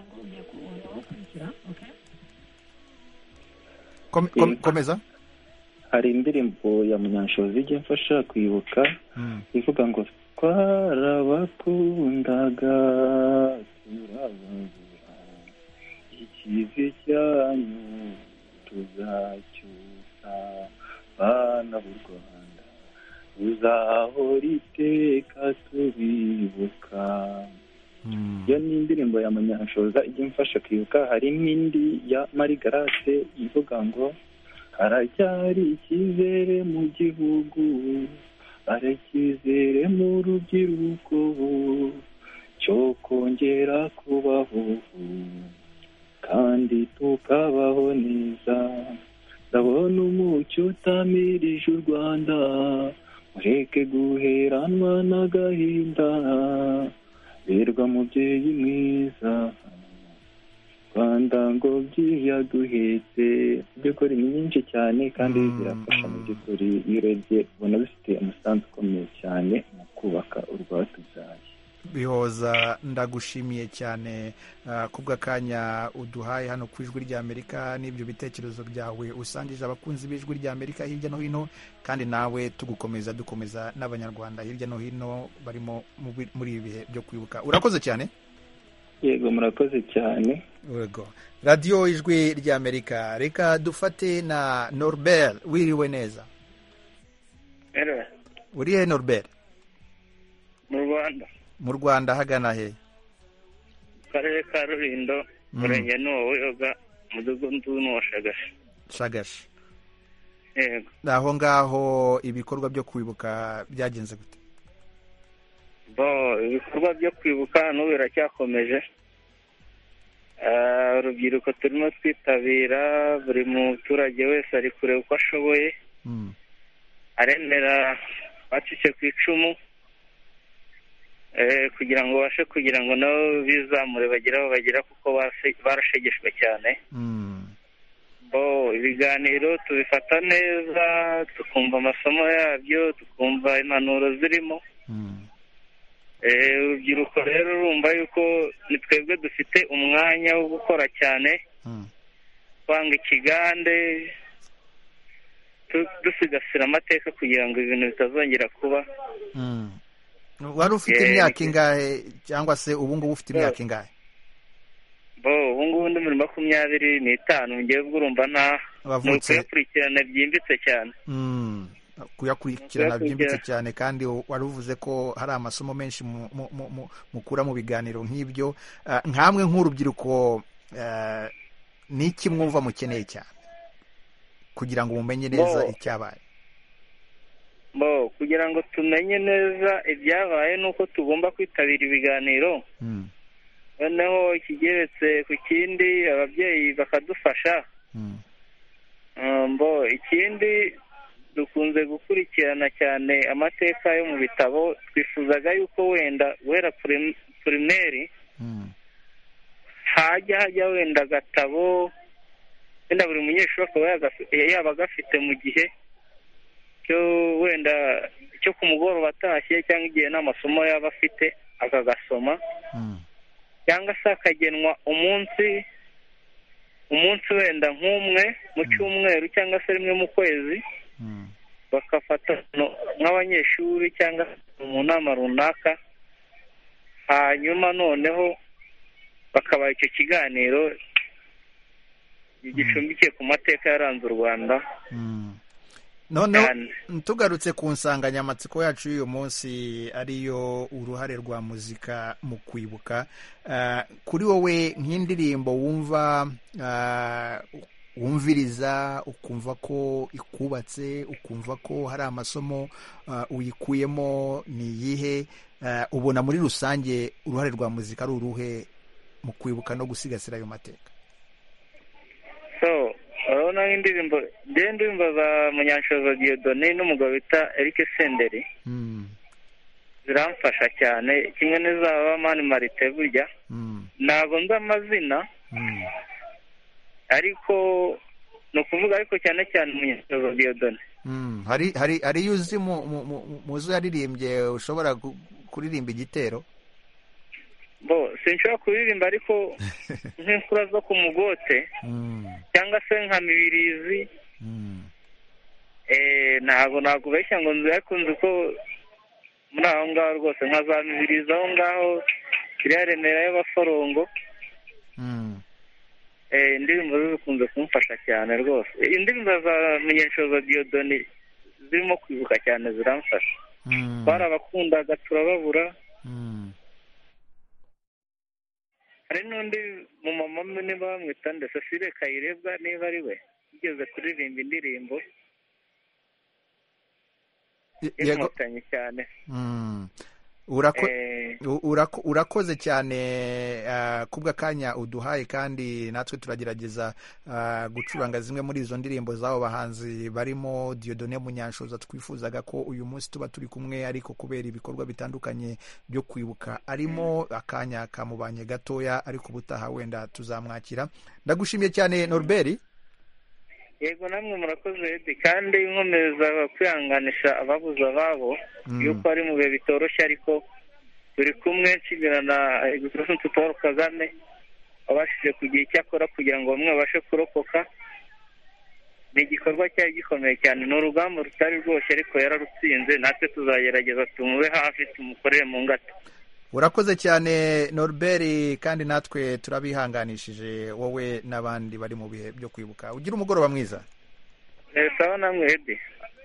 komeza. Hari indirimbo ya Munyanshoza ijya mfasha kwibuka ivuga ngo twarabakundaga turabumvira ikivi cyanyu tuzacyusa bana b'u Rwanda uzahora iteka tubibuka. iyo ni indirimbo ya Munyanshoza ijya mfasha kwibuka. hari n'indi ya Marie Grace ivuga ngo haracyari icyizere mu gihugu, hari icyizere mu rubyiruko cyo kongera kubaho kandi tukabaho neza. ndabona umucyo utamirije u Rwanda, mureke guheranwa n'agahinda, berwa mubyeyi mwiza, Rwanda ngo byiyaduhetse. by'ukuri ni nyinshi cyane kandi zirafasha mu by'ukuri. iyo urebye ubona bifite umusanzu ukomeye cyane mu kubaka urwatubyaye. Bihoza, ndagushimiye cyane kubw'akanya uduhaye hano ku Ijwi ry'Amerika n'ibyo bitekerezo byawe usangije abakunzi b'Ijwi ry'Amerika hirya no hino, kandi nawe tugukomeza dukomeza n'abanyarwanda hirya no hino barimo muri ibi bihe byo kwibuka. Urakoze cyane. Yego, murakoze cyane. Yego, radiyo Ijwi ry'Amerika. Reka dufate na Norbert. Wiriwe neza? uri he Norbert? mu Rwanda. mu Rwanda hagana he? Karere ka Rulindo, murenge n'uwo Buyoga, umudugudu n'uwa Shagasha. Shagasha. Yego. aho ngaho ibikorwa byo kwibuka byagenze gute? bo ibikorwa byo kwibuka n'ubu biracyakomeje. urubyiruko turimo twitabira, buri muturage wese ari kureba uko ashoboye, aremera bacitse ku icumu kugira ngo babashe kugira ngo nabo bizamure bagere aho bagera, kuko barashegeshwe cyane. bo ibiganiro tubifata neza, tukumva amasomo yabyo, tukumva impanuro zirimo. urubyiruko rero urumva yuko ni twebwe dufite umwanya wo gukora cyane, twanga ikigande, dusigasira amateka kugira ngo ibintu bitazongera kuba. wari ufite imyaka ingahe cyangwa se ubu ngubu ufite imyaka ingahe? bo ubu ngubu ndi muri makumyabiri n'itanu. ngewe ubwo urumva nta kuyakurikirana byimbitse cyane. kuyakurikirana byimbitse cyane, kandi wari uvuze ko hari amasomo menshi mukura mu biganiro nk'ibyo. nkamwe nk'urubyiruko ni iki mwumva mukeneye cyane kugira ngo mumenye neza icyabaye? bo kugira ngo tumenye neza ibyabaye ni uko tugomba kwitabira ibiganiro, noneho ikigeretse ku kindi ababyeyi bakadufasha. bo ikindi dukunze gukurikirana cyane amateka yo mu bitabo. twifuzaga yuko wenda guhera primaire hajya hajya wenda agatabo, wenda buri munyeshuri akaba yaba agafite mu gihe cyo wenda cyo ku mugoroba atashye, cyangwa igihe n'amasomo yaba afite akagasoma. cyangwa se hakagenwa umunsi umunsi wenda nk'umwe mu cyumweru cyangwa se rimwe mu kwezi, bakafata nk'abanyeshuri cyangwa mu nama runaka, hanyuma noneho bakabaha icyo kiganiro gicumbikiye ku mateka yaranze u Rwanda. noneho tugarutse ku nsanganyamatsiko yacu y'uyu munsi ariyo uruhare rwa muzika mu kwibuka, kuri wowe nk'indirimbo wumva wumviriza ukumva ko ikubatse, ukumva ko hari amasomo uyikuyemo, ni iyihe? Ubona muri rusange uruhare rwa muzika ari uruhe mu kwibuka no gusigasira ayo mateka? so urabona nk'indirimbo njyewe indirimbo za Munyanshoza Dieudonné n'umugabo bita Eric Senderi ziramfasha cyane, kimwe n'izaba Mani Marite. Burya ntabwo nzi amazina ariko ni ukuvuga ariko cyane cyane Munyanshoza Dieudonné. hari hari hari iyo uzi mu zo yaririmbye ushobora kuririmba igitero? bo sinshobora kuririmba ariko nk'inkura zo ku mugote cyangwa se nka Mibirizi, ntabwo ntabwo beshya ngo nzi, ariko nzi ko muri aho ngaho rwose nka za Mibirizi aho ngaho iriya Remera y'Abaforongo, indirimbo ze zikunze kumufasha cyane rwose. Indirimbo za Munyanshoza Dieudonné zirimo kwibuka cyane ziramfasha. Barabakundaga turababura. hari n'undi mu mama niba bamwita ndetse Cecile Kayirebwa, niba ari we ugeze kuririmba indirimbo inkotanyi cyane. urakoze cyane kubw'akanya uduhaye, kandi natwe turagerageza gucuranga zimwe muri izo ndirimbo z'abo bahanzi barimo Dieudonné Munyanshoza. twifuzaga ko uyu munsi tuba turi kumwe, ariko kubera ibikorwa bitandukanye byo kwibuka arimo, akanya kamubanye gatoya, ariko ubutaha wenda tuzamwakira. ndagushimiye cyane Norbert. yego namwe murakoze Edi, kandi nkomeza kwihanganisha ababuze ababo yuko ari mu bihe bitoroshye, ariko turi kumwe nshimira na Excellency Paul Kagame wabashije kugira icyo akora kugira ngo bamwe babashe kurokoka. ni igikorwa cyari gikomeye cyane, ni urugamba rutari rwose ariko yararutsinze, natwe tuzagerageza tumube hafi tumukorere mu ngata. urakoze cyane Norbert, kandi natwe turabihanganishije wowe n'abandi bari mu bihe byo kwibuka. ugira umugoroba mwiza. sawa namwe Edi.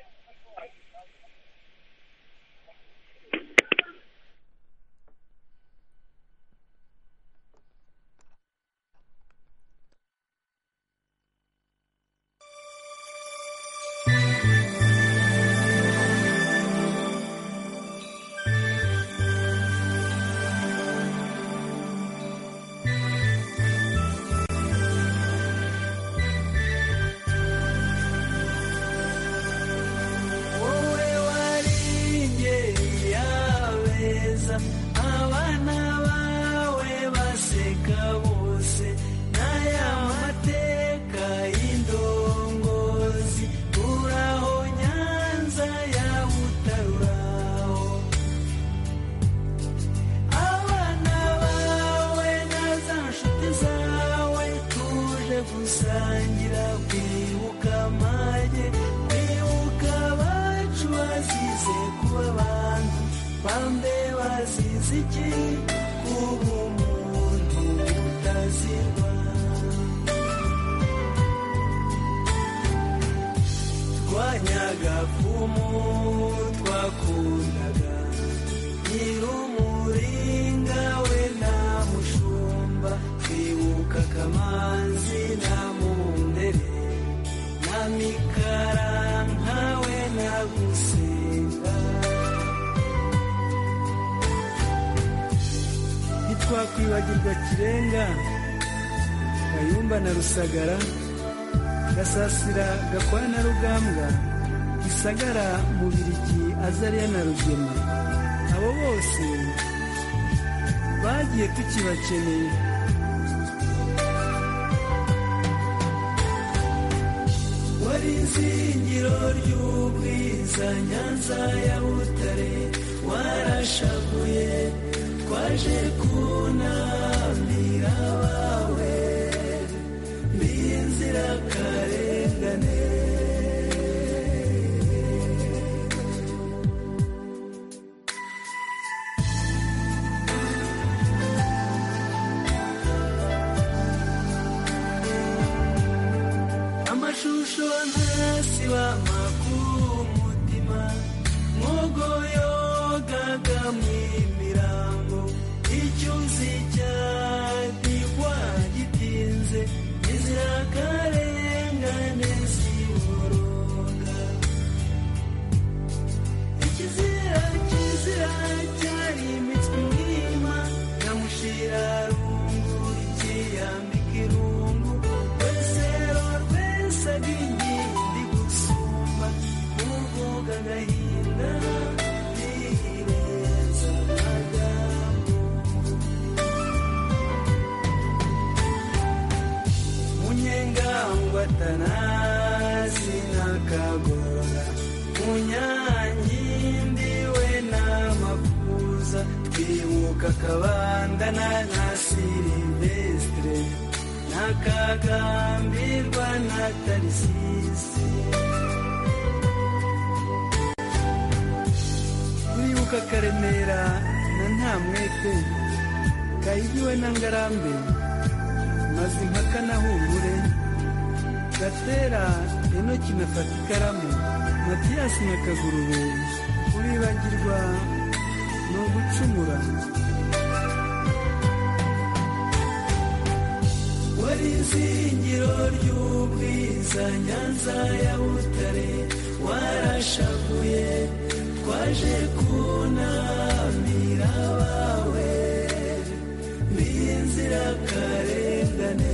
Twakwibagirwa Kirenga, Kayumba na Rusagara, Gasasira Gakwana na Rugambwa, Gisagara mu Biligi, Azariya na Rugema. Abo bose bagiye tukibakeneye. wari izingiro ry'ubwiza, Nyanza ya Butare warashavuye, twaje kunama umuco ntasi w'amakuru umutima mwogo yogaga mw'imirambo icyuzi cyadigwa gitinze inzirakarengane ziboroga ikizira kizira cyari imitwe mwima nyamushira rungu ikiyambika irungu wesero rwesaga inkindi gusumba uvuga agahinda ntirenza amagambo munyengangwa atanazi n'akagora munyangindi we n'amakuza twibuka akabandana na silivestre n'akagambirwa na tarisisi twibuka karemera na ntamwete kayigiwe na ngarambe mazimpaka na humure gatera enoki na fata ikaramu matiyasi na kagurube uribagirwa ni ugucumura wari izingiro ry'ubwiza nyanza ya butare warashavuye twaje kunamira abawe b'inzirakarengane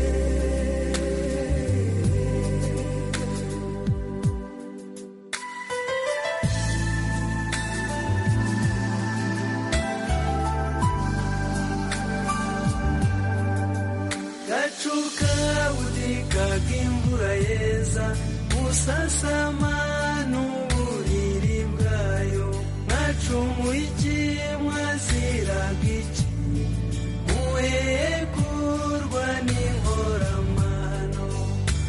gacuka budikaga imvura yeza musasama n'uburiri bwayo mwacumuye iki mwaziraga iki muhekurwa n'inkoramano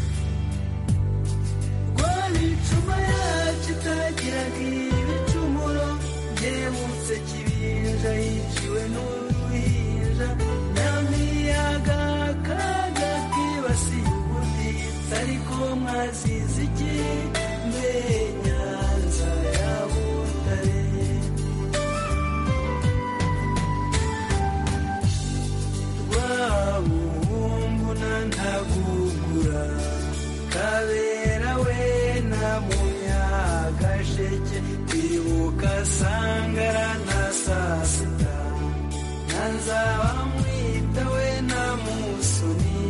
rwabicuma yacu itagiraga ibicumuro byemutse kibinja yiciwe n'uruhinja nyamiyaga kaga kibasiye ubutitsa ariko mwazize iki mbe nyanza ya butare rwabuhumbu na ntagugura kabera we na munyagasheke kwibuka sangara na sasita nanzaba mwita we na musoni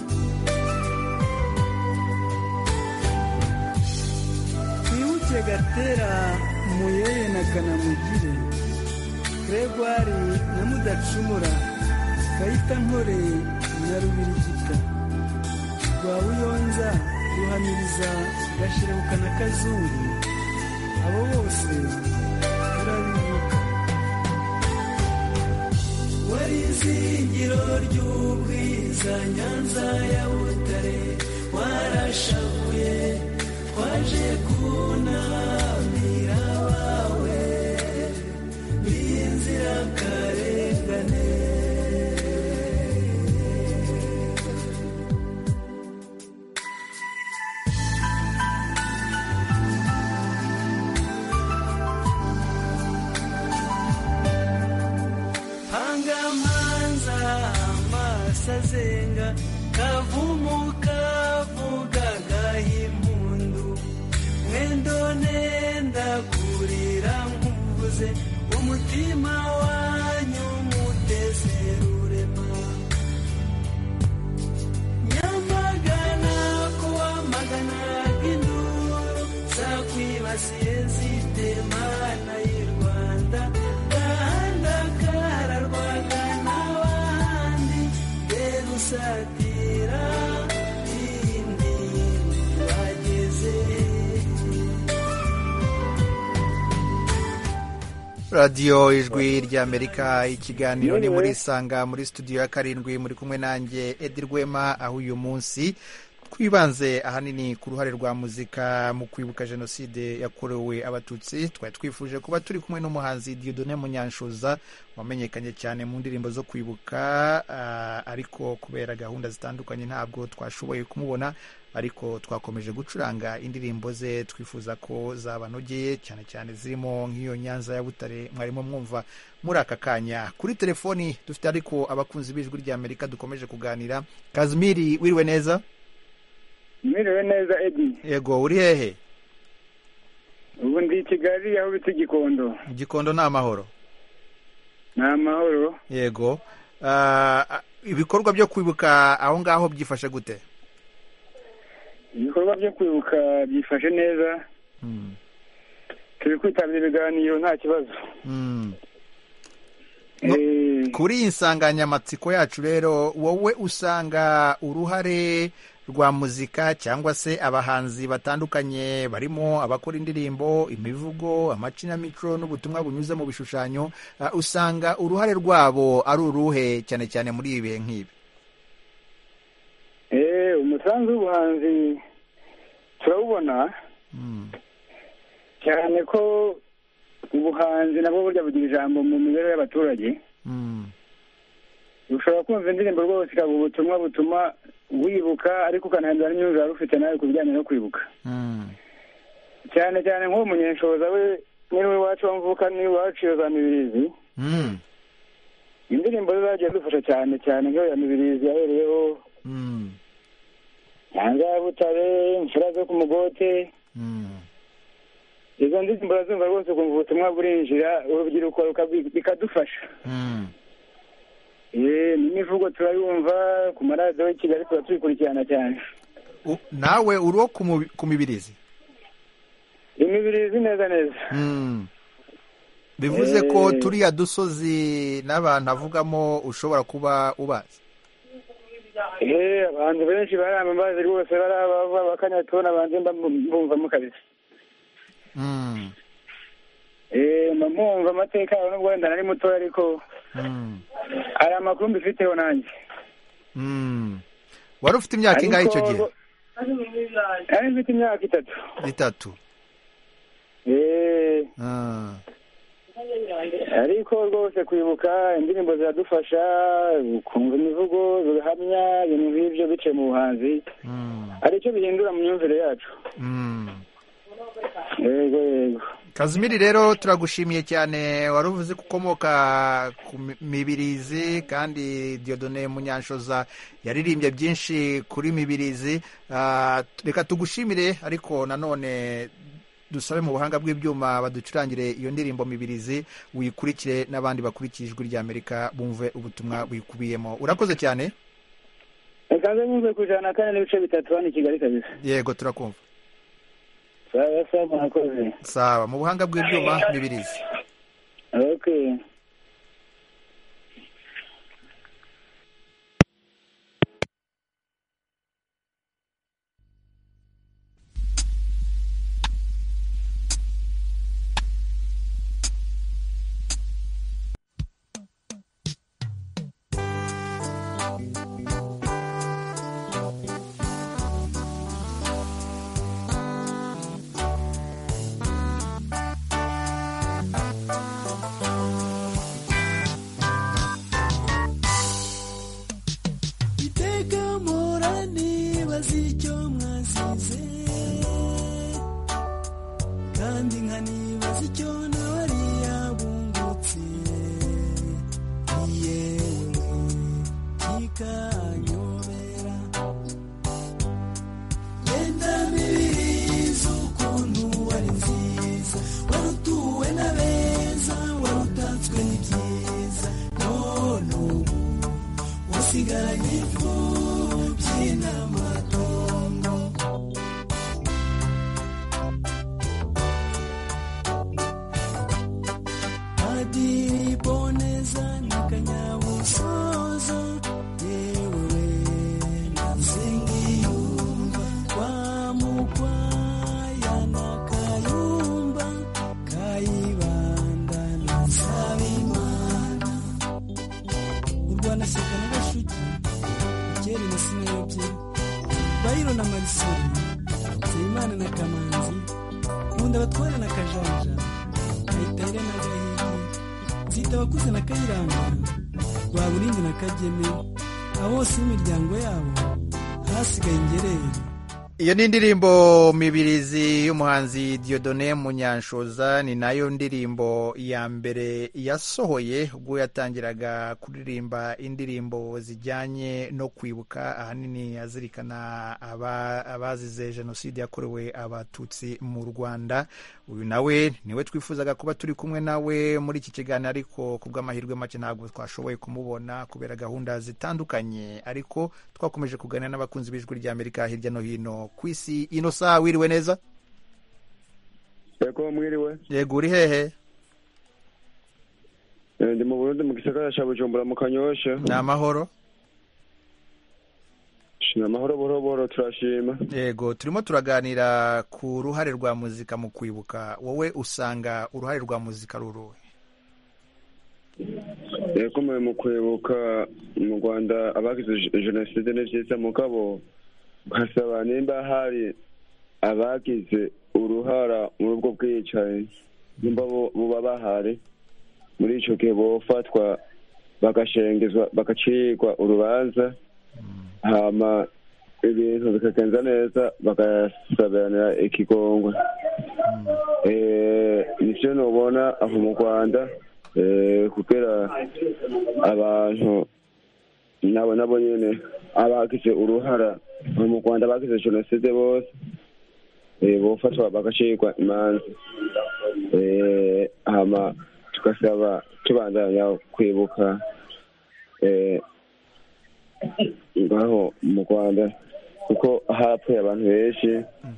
twibuke gatera muyeye na kanamugire gregwari na mudacumura kayita nkore na rubirigita rwabuyonza ruhamiriza gashirebuka na kazungu abo bose turabibuka wari izingiro ry'ubwiza nyanza ya butare warashavuye twaje kunamira abawe b'inzirakarengane sazenga kavumu kavugaga impundu mwendo nenda kurira nkuvuze umutima wanyu muteze rurema nyamagana kuwamagana induru zakwibasiye zitemana y'u Rwanda gahanda kararwaga satira indi bageze. radiyo ijwi ry'amerika ikiganiro ni muri isanga muri studio ya karindwi muri kumwe nanjye Edi Rwema aho uyu munsi twibanze ahanini ku ruhare rwa muzika mu kwibuka jenoside yakorewe abatutsi. Twari twifuje kuba turi kumwe n'umuhanzi Dieudonné Munyanshoza wamenyekanye cyane mu ndirimbo zo kwibuka, uh, ariko kubera gahunda zitandukanye ntabwo twashoboye kumubona, ariko twakomeje gucuranga indirimbo ze twifuza ko zabanogeye, cyane cyane zirimo nk'iyo Nyanza ya Butare mwarimo mwumva muri aka kanya. Kuri telefoni dufite ariko abakunzi b'ijwi ry'Amerika dukomeje kuganira. Kazimiri, wiriwe neza? Mwiriwe neza Edi. Yego, uri hehe? Ubu ndi Kigali, aho bita Gikondo. Gikondo ni amahoro? Ni amahoro. Yego. Uh, ibikorwa byo kwibuka aho ngaho byifashe gute? Ibikorwa byo kwibuka byifashe neza. Mm. Turi kwitabira ibiganiro nta kibazo. Mm. No, eh, kuri insanganyamatsiko yacu rero, wowe usanga uruhare rwa muzika cyangwa se abahanzi batandukanye barimo abakora indirimbo, imivugo, amakinamico n'ubutumwa bunyuze mu bishushanyo, uh, usanga uruhare rwabo ari uruhe cyane cyane muri ibi nk'ibi? Eh, umusanzu w'ubuhanzi turawubona. Mm. Cyane ko ubuhanzi nabwo burya bugira ijambo mu mibereho y'abaturage. Mm. Ushobora kumva indirimbo rwose ikaguha ubutumwa butuma wibuka, ariko ukanahindura n'imyumvire wari ufite nawe ku bijyanye no kwibuka. Mm. cyane cyane nk'uwo Munyanshoza we niwe wacu wamvuka, niwe wacu iyo za Mibirizi. Mm. Indirimbo ze zagiye zidufasha cyane cyane nk'iyo ya Mibirizi yahereyeho. Mm. Nyanza ya Butare, Imfura zo ku Mugote. Mm. Izo ndirimbo urazumva rwose ukumva ubutumwa burinjira, urubyiruko bikadufasha. Mm. Eh, n'imivugo turayumva ku maradiyo y'i Kigali, tuba tubikurikirana cyane. Nawe uriho ku Mibirizi? Imibirizi neza neza. Mm. Bivuze ko turiya dusozi n'abantu avugamo ushobora kuba ubazi? Eh, abantu benshi barambaza rwose, barabava bakanyatona banje mbumvamo kabisa. Mm. Eh, mbumva amateka yawe nubwo wenda nari muto, ariko mm. ari amakuru mbifiteho nanjye. Mm. Wari ufite imyaka ingahe icyo gihe? Ari mfite imyaka itatu. Itatu. Eh. Ah. Ariko rwose kwibuka indirimbo ziradufasha, kumva imivugo, bihamya, ibintu nk'ibyo bice mu buhanzi. Mm. Aricyo bihindura mu myumvire yacu. Mm. Yego yego. Kazimiri rero turagushimiye cyane, wari uvuze ko ukomoka ku Mibirizi kandi Dieudonné Munyanshoza yaririmbye byinshi kuri Mibirizi. Uh, reka tugushimire, ariko nanone dusabe mu buhanga bw'ibyuma baducurangire iyo ndirimbo Mibirizi, wikurikire n'abandi bakurikije ijwi ry'Amerika bumve ubutumwa buyikubiyemo. Urakoze cyane. Reka nze nyumve ku ijana na kane n'ibice bitatu hano i Kigali kabisa. Yego, turakumva. Sawa sawa, mwakoze. Sawa, mu buhanga bw'ibyuma Mibirizi. Okay. bayiro na marisoli nsabimana na kamanzi nkunda batware na kajanja kayitare na gahigi nzita abakuze na kayiranga rwaburindi na kageme abo bose n'imiryango yabo hasigaye ingerere. Iyo ni indirimbo Mibirizi y'umuhanzi Dieudonné Munyanshoza, ni nayo ndirimbo ya mbere yasohoye ubwo yatangiraga kuririmba indirimbo zijyanye no kwibuka, ahanini azirikana abazize jenoside yakorewe abatutsi mu Rwanda. Uyu nawe niwe twifuzaga kuba turi kumwe nawe muri iki kiganiro, ariko ku bw'amahirwe make ntabwo twashoboye kumubona kubera gahunda zitandukanye, ariko twakomeje kuganira n'abakunzi b'ijwi rya Amerika hirya no hino ku isi. Ino saa wiriwe neza? Yego mwiriwe. Yego uri hehe? Ndi mu Burundi mu gisagara cya Bujumbura mu Kanyosha. Ni amahoro? Ni amahoro buhoro buhoro turashima. Yego turimo turaganira ku ruhare rwa muzika mu kwibuka. Wowe usanga uruhare rwa muzika ruruhe? Yego mu kwibuka mu Rwanda abagize jenoside ni byiza, mugabo nkasaba nimba hari abagize uruhara muri ubwo bwicanyi, nimba buba bahari muri icyo gihe bofatwa bagashengezwa bagacirwa urubanza, hama ibintu bikagenza neza bagasabiranira ikigongwe. Nicyo nubona aho mu Rwanda kugira abantu nabo nabo nyine abagize uruhara mu Rwanda bagize jenoside bose bofatwa bagacirwa imanza, hama tugasaba tubandanya kwibuka ngaho mu Rwanda kuko hapfuye abantu benshi,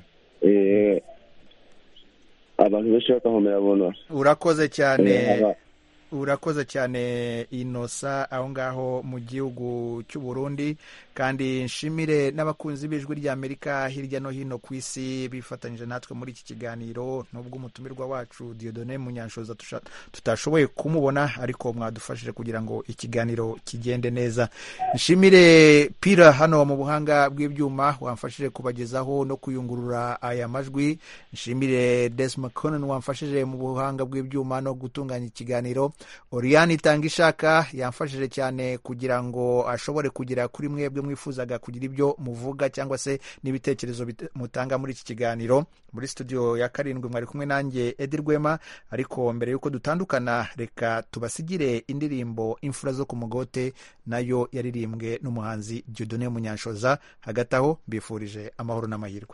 abantu benshi bakahomera buno. Urakoze cyane. Urakoze cyane Inosa aho ngaho mu gihugu cy'u Burundi, kandi nshimire n'abakunzi b'ijwi rya Amerika hirya no hino ku isi bifatanyije natwe muri iki kiganiro, nubwo umutumirwa wacu Dieudonné Munyanshoza tutashoboye kumubona, ariko mwadufashije kugira ngo ikiganiro kigende neza. Nshimire Pira hano mu buhanga bw'ibyuma wamfashije kubagezaho no kuyungurura aya majwi. Nshimire Desmond Conan wamfashije mu buhanga bw'ibyuma no gutunganya ikiganiro. Oriane Itangishaka yamfashije cyane kugira ngo ashobore kugera kuri mwebwe mwifuzaga kugira ibyo muvuga cyangwa se n'ibitekerezo mutanga muri iki kiganiro. Muri studio ya karindwi mwari kumwe nanjye Edi Rwema, ariko mbere yuko dutandukana reka tubasigire indirimbo Imfura zo ku Mugote, nayo yaririmbwe n'umuhanzi Dieudonné Munyanshoza. Hagati aho mbifurije amahoro n'amahirwe.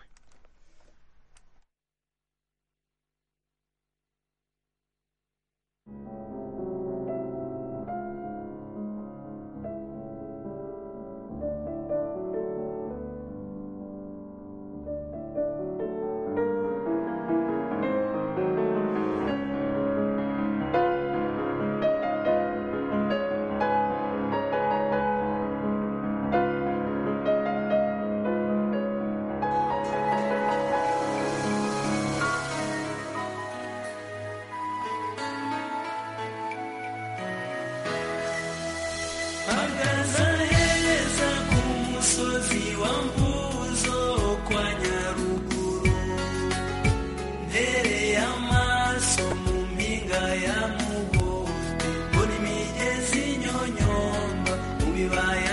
Bye.